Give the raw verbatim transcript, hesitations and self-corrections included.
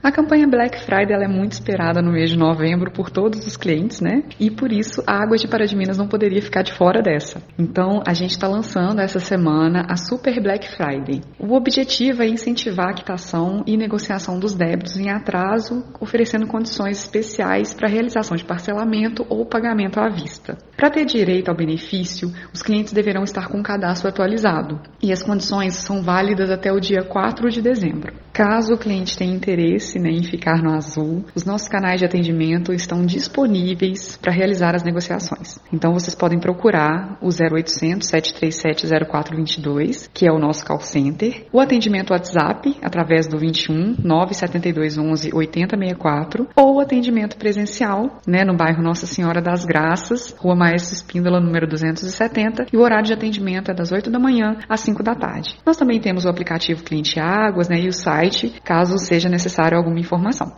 A campanha Black Friday ela é muito esperada no mês de novembro por todos os clientes, né? E por isso a Águas de Pará de Minas não poderia ficar de fora dessa. Então a gente está lançando essa semana a Super Black Friday. O objetivo é incentivar a quitação e negociação dos débitos em atraso, oferecendo condições especiais para a realização de parcelamento ou pagamento à vista. Para ter direito ao benefício, os clientes deverão estar com o cadastro atualizado e as condições são válidas até o dia quatro de dezembro. Caso o cliente tenha interesse, né, em ficar no azul, os nossos canais de atendimento estão disponíveis para realizar as negociações. Então vocês podem procurar o zero oitocentos, sete três sete, zero quatro dois dois, que é o nosso call center, o atendimento WhatsApp através do vinte e um, nove sete dois onze, oitenta sessenta e quatro, ou o atendimento presencial, né, no bairro Nossa Senhora das Graças, Rua Maestro Espíndola, número duzentos e setenta, e o horário de atendimento é das oito da manhã às cinco da tarde. Nós também temos o aplicativo Cliente Águas, né, e o site, caso seja necessário alguma informação.